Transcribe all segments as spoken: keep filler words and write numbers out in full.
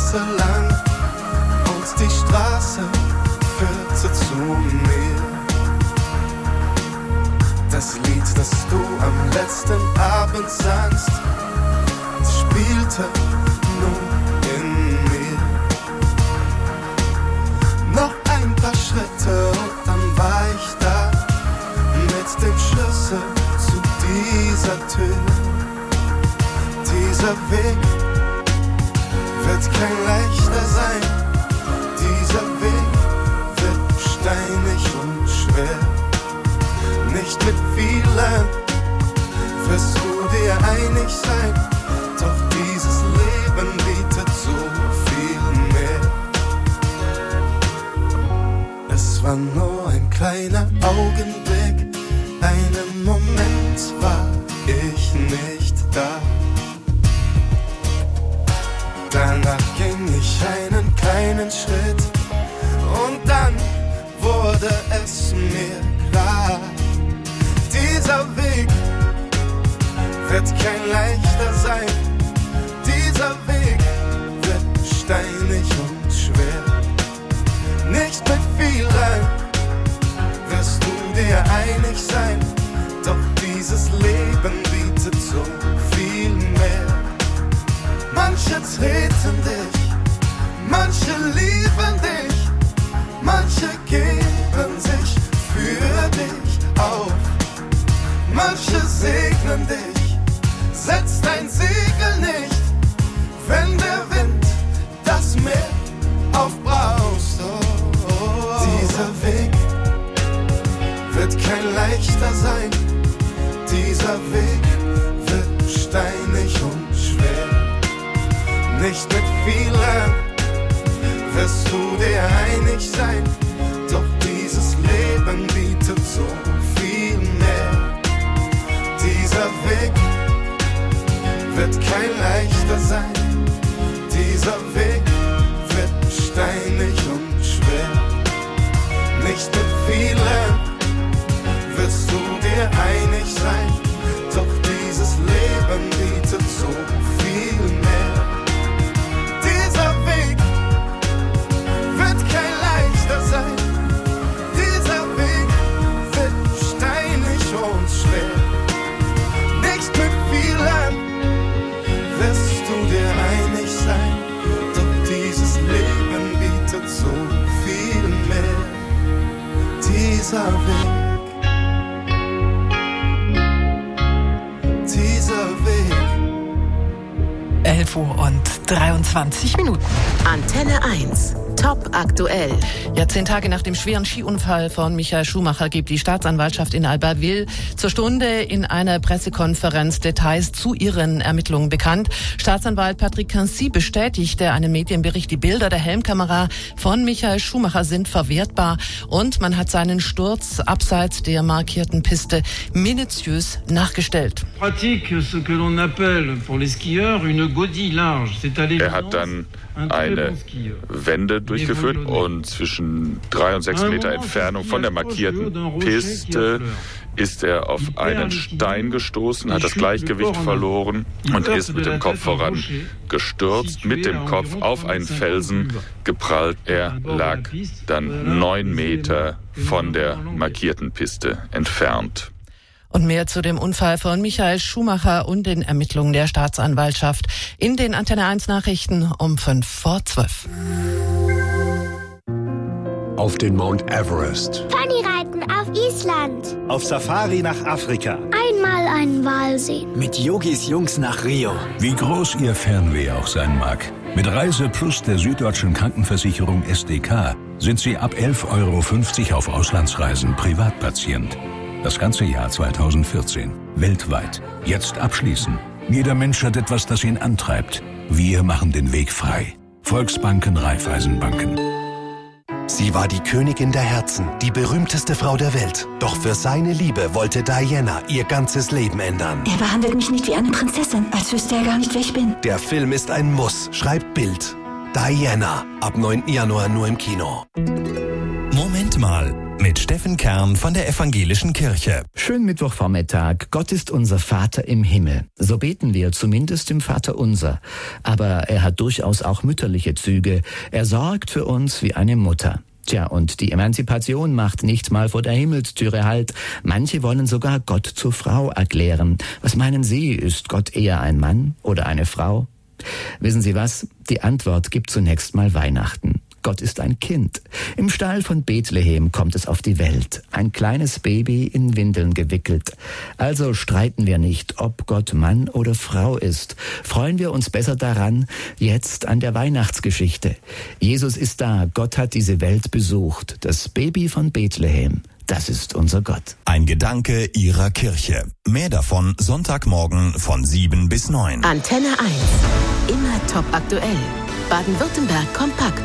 Straße lang und die Straße führte zu mir. Das Lied, das du am letzten Abend sangst, spielte nur in mir. Noch ein paar Schritte und dann war ich da mit dem Schlüssel zu dieser Tür. Dieser Weg wird kein leichter sein. Dieser Weg wird steinig und schwer. Nicht mit vielen wirst du dir einig sein. Doch dieses Leben bietet so viel mehr. Es war nur ein kleiner Augenblick. Einen Moment war ich nicht da. Danach ging ich einen kleinen Schritt und dann wurde es mir klar. Dieser Weg wird kein leichter sein. Dieser Weg wird steinig und schwer. Nicht mit vielen wirst du dir einig sein. Doch dieses Leben bietet so viel mehr. Manche treten dich, manche lieben dich, manche geben sich für dich auf. Manche segnen dich, setz dein Segel nicht, wenn der Wind das Meer aufbraust. Oh, oh. Dieser Weg wird kein leichter sein. Dieser Weg wird steinig und schwer. Nicht mit vielen wirst du dir einig sein. Doch dieses Leben bietet so viel mehr. Dieser Weg wird kein leichter sein. Dieser Weg wird steinig und schwer. Nicht mit vielen wirst du dir einig sein. Doch dieses Leben bietet so viel mehr. Dieser Weg wird kein leichter sein. Dieser Weg wird steinig und schwer. Nicht mit vielen wirst du dir einig sein. Doch dieses Leben bietet so viel mehr. Dieser Weg. elf Uhr und dreiundzwanzig Minuten. Antenne eins. Top aktuell. Ja, zehn Tage nach dem schweren Skiunfall von Michael Schumacher gibt die Staatsanwaltschaft in Albertville zur Stunde in einer Pressekonferenz Details zu ihren Ermittlungen bekannt. Staatsanwalt Patrick Quincy bestätigte einem Medienbericht, die Bilder der Helmkamera von Michael Schumacher sind verwertbar und man hat seinen Sturz abseits der markierten Piste minutiös nachgestellt. Er hat dann eine Wende durchgeführt und zwischen drei und sechs Meter Entfernung von der markierten Piste ist er auf einen Stein gestoßen, hat das Gleichgewicht verloren und ist mit dem Kopf voran gestürzt, mit dem Kopf auf einen Felsen geprallt. Er lag dann neun Meter von der markierten Piste entfernt. Und mehr zu dem Unfall von Michael Schumacher und den Ermittlungen der Staatsanwaltschaft in den Antenne eins Nachrichten um fünf vor zwölf. Auf den Mount Everest. Ponyreiten auf Island. Auf Safari nach Afrika. Einmal einen Wal sehen. Mit Yogis Jungs nach Rio. Wie groß Ihr Fernweh auch sein mag. Mit Reise Plus der Süddeutschen Krankenversicherung S D K sind Sie ab elf Euro fünfzig auf Auslandsreisen Privatpatient. Das ganze Jahr zweitausendvierzehn. Weltweit. Jetzt abschließen. Jeder Mensch hat etwas, das ihn antreibt. Wir machen den Weg frei. Volksbanken, Raiffeisenbanken. Sie war die Königin der Herzen, die berühmteste Frau der Welt. Doch für seine Liebe wollte Diana ihr ganzes Leben ändern. Er behandelt mich nicht wie eine Prinzessin, als wüsste er gar nicht, wer ich bin. Der Film ist ein Muss, schreibt Bild. Diana, ab neunten Januar nur im Kino. Moment mal. mit Steffen Kern von der Evangelischen Kirche. Schönen Mittwochvormittag. Gott ist unser Vater im Himmel. So beten wir zumindest im Vaterunser. Aber er hat durchaus auch mütterliche Züge. Er sorgt für uns wie eine Mutter. Tja, und die Emanzipation macht nicht mal vor der Himmelstüre Halt. Manche wollen sogar Gott zur Frau erklären. Was meinen Sie, ist Gott eher ein Mann oder eine Frau? Wissen Sie was? Die Antwort gibt zunächst mal Weihnachten. Gott ist ein Kind. Im Stall von Bethlehem kommt es auf die Welt. Ein kleines Baby in Windeln gewickelt. Also streiten wir nicht, ob Gott Mann oder Frau ist. Freuen wir uns besser daran, jetzt an der Weihnachtsgeschichte. Jesus ist da. Gott hat diese Welt besucht. Das Baby von Bethlehem. Das ist unser Gott. Ein Gedanke Ihrer Kirche. Mehr davon Sonntagmorgen von sieben bis neun. Antenne eins. Immer top aktuell. Baden-Württemberg kompakt.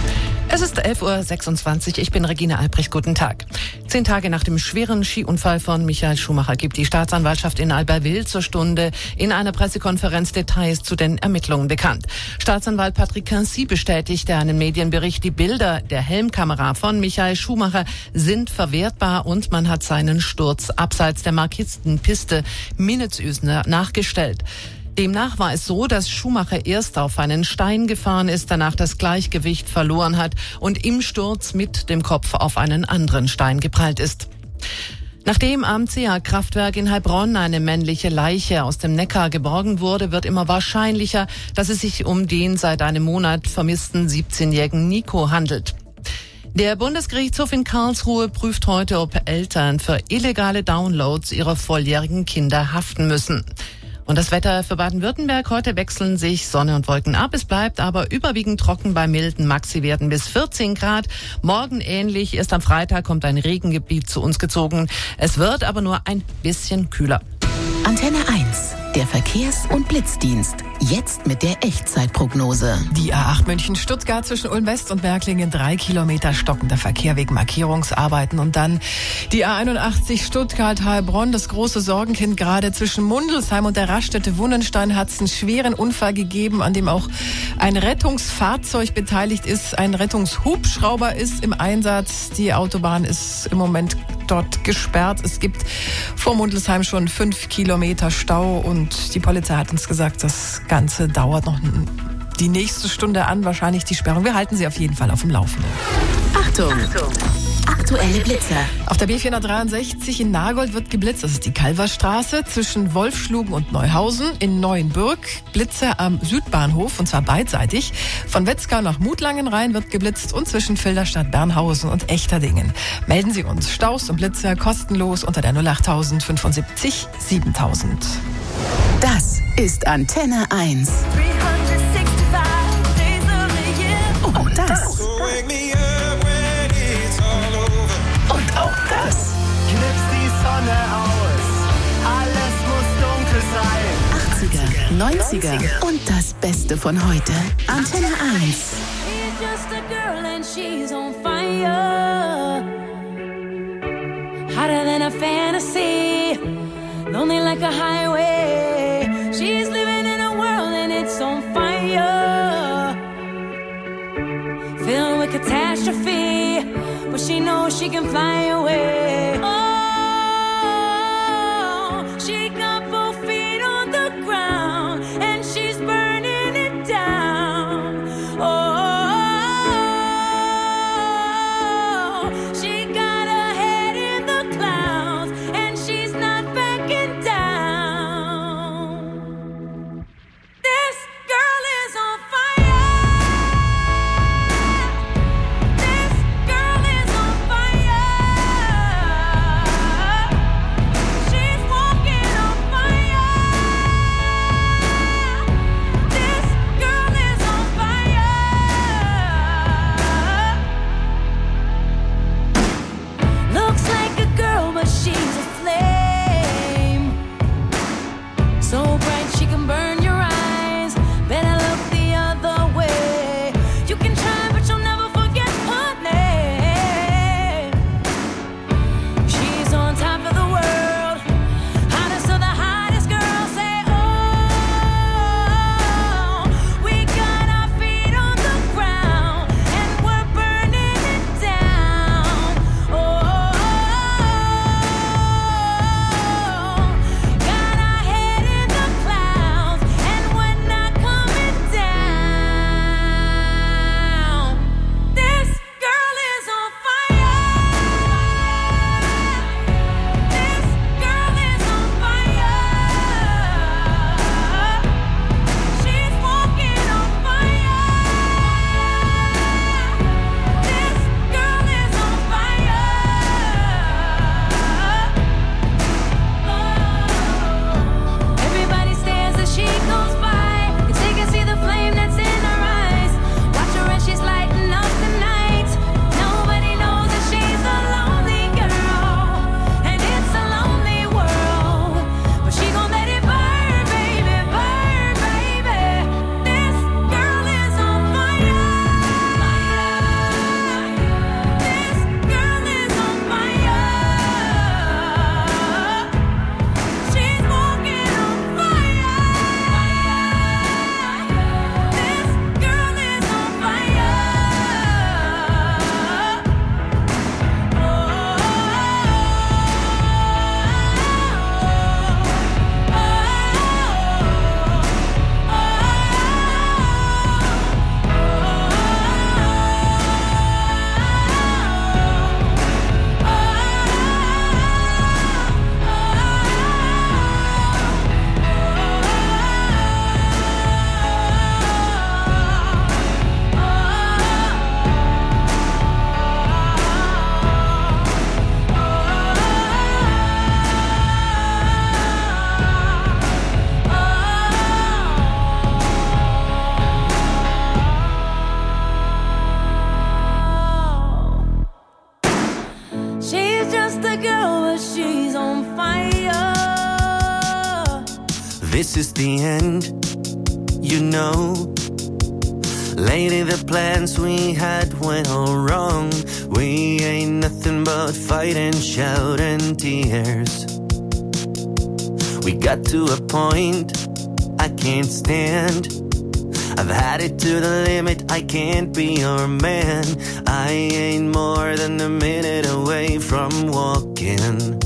Es ist elf Uhr sechsundzwanzig. Ich bin Regine Albrecht. Guten Tag. Zehn Tage nach dem schweren Skiunfall von Michael Schumacher gibt die Staatsanwaltschaft in Albertville zur Stunde in einer Pressekonferenz Details zu den Ermittlungen bekannt. Staatsanwalt Patrick Quincy bestätigte einen Medienbericht, die Bilder der Helmkamera von Michael Schumacher sind verwertbar und man hat seinen Sturz abseits der Markistenpiste Minnetzüsner nachgestellt. Demnach war es so, dass Schumacher erst auf einen Stein gefahren ist, danach das Gleichgewicht verloren hat und im Sturz mit dem Kopf auf einen anderen Stein geprallt ist. Nachdem am C A-Kraftwerk in Heilbronn eine männliche Leiche aus dem Neckar geborgen wurde, wird immer wahrscheinlicher, dass es sich um den seit einem Monat vermissten siebzehnjährigen Nico handelt. Der Bundesgerichtshof in Karlsruhe prüft heute, ob Eltern für illegale Downloads ihrer volljährigen Kinder haften müssen. Und das Wetter für Baden-Württemberg: heute wechseln sich Sonne und Wolken ab. Es bleibt aber überwiegend trocken bei milden Maxi-Werten bis vierzehn Grad. Morgen ähnlich. Erst am Freitag kommt ein Regengebiet zu uns gezogen. Es wird aber nur ein bisschen kühler. Antenne eins. Der Verkehrs- und Blitzdienst. Jetzt mit der Echtzeitprognose. Die A acht München-Stuttgart zwischen Ulm-West und Berglingen, drei Kilometer stockender Verkehr wegen Markierungsarbeiten. Und dann die A einundachtzig Stuttgart-Heilbronn, das große Sorgenkind gerade zwischen Mundelsheim und der Raststätte Wunnenstein hat es einen schweren Unfall gegeben, an dem auch ein Rettungsfahrzeug beteiligt ist. Ein Rettungshubschrauber ist im Einsatz. Die Autobahn ist im Moment dort gesperrt. Es gibt vor Mundelsheim schon fünf Kilometer Stau und die Polizei hat uns gesagt, das Ganze dauert noch die nächste Stunde an, wahrscheinlich die Sperrung. Wir halten Sie auf jeden Fall auf dem Laufenden. Achtung! Achtung. Aktuelle Blitzer. Auf der B vierhundertdreiundsechzig in Nagold wird geblitzt. Das ist die Kalverstraße zwischen Wolfschlugen und Neuhausen. In Neuenbürg Blitze am Südbahnhof, und zwar beidseitig. Von Wetzgar nach Mutlangen rein wird geblitzt und zwischen Filderstadt, Bernhausen und Echterdingen. Melden Sie uns Staus und Blitzer kostenlos unter der null acht fünfundsiebzig siebentausend. Das ist Antenne eins. Und das. Und auch das. Knips die Sonne aus. Alles muss dunkel sein. achtziger, neunziger und das Beste von heute. Antenne eins. She's just a girl and she's on fire. Hotter than a fantasy. Lonely like a highway. She's living in a world and it's on fire. Filled with catastrophe, but she knows she can fly away. Oh, she got both feet on the ground and she's burning it down. Oh, she got her head in the clouds and she's not backing down. This girl is on fire. This girl is on fire. She's just a girl, but she's on fire. This is the end, you know. Lady, the plans we had went all wrong. We ain't nothing but fight and shout and tears. We got to a point I can't stand. I've had it to the limit, I can't be your man. I ain't more than a minute away from walking.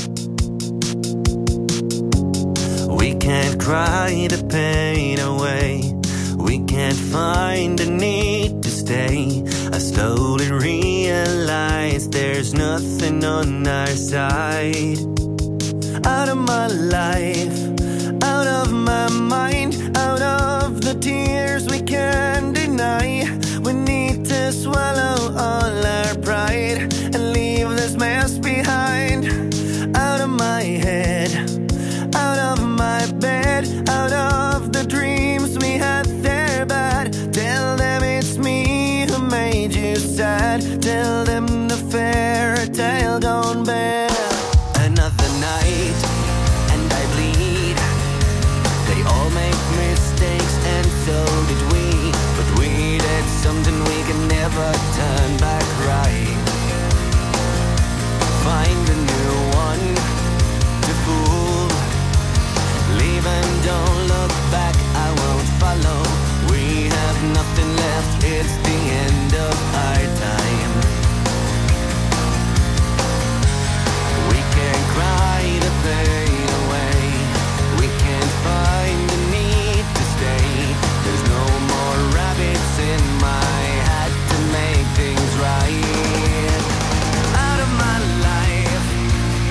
We can't cry the pain away. We can't find the need to stay. I slowly realize there's nothing on our side. Out of my life, out of my mind, out of the tears we can't deny. We need to swallow all our pride and leave this mess behind. Out of my head, out of my bed, out of the dreams we had there bad. Tell them it's me who made you sad. Tell them the fairy tale gone bad. Another night and I bleed. They all make mistakes and so did we. But we did something we can never turn back right. Find a new one to fool. Leave and don't look back, I won't follow. We have nothing left, it's the end of our time. We can't cry the pain away. We can't find the need to stay. There's no more rabbits in my hat to make things right. Out of my life,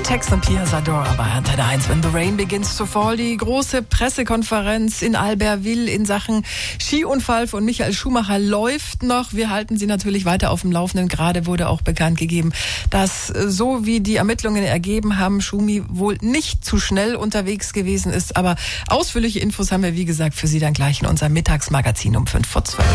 Tex und Pia Zadora bei Antenne eins. When the Rain Begins to Fall. Die große Pressekonferenz in Albertville in Sachen Skiunfall von Michael Schumacher läuft noch. Wir halten Sie natürlich weiter auf dem Laufenden. Gerade wurde auch bekannt gegeben, dass so wie die Ermittlungen ergeben haben, Schumi wohl nicht zu schnell unterwegs gewesen ist. Aber ausführliche Infos haben wir, wie gesagt, für Sie dann gleich in unserem Mittagsmagazin um fünf vor zwölf.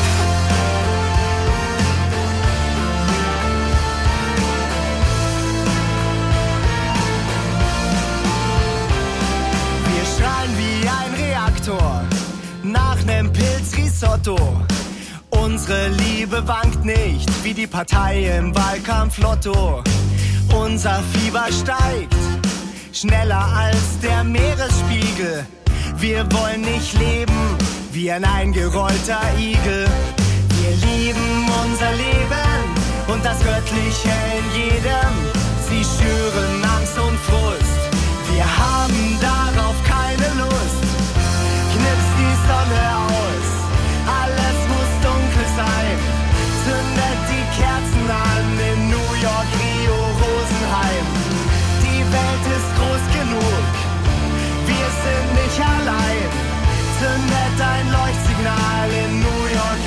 Nach nem Pilzrisotto. Unsere Liebe wankt nicht wie die Partei im Wahlkampf-Lotto. Unser Fieber steigt schneller als der Meeresspiegel. Wir wollen nicht leben wie ein eingerollter Igel. Wir lieben unser Leben und das Göttliche in jedem. Sie schüren Angst und Frust. Wir haben darauf keine Lust. Knips die Sonne aus, alles muss dunkel sein. Zündet die Kerzen an in New York, Rio, Rosenheim. Die Welt ist groß genug, wir sind nicht allein. Zündet ein Leuchtsignal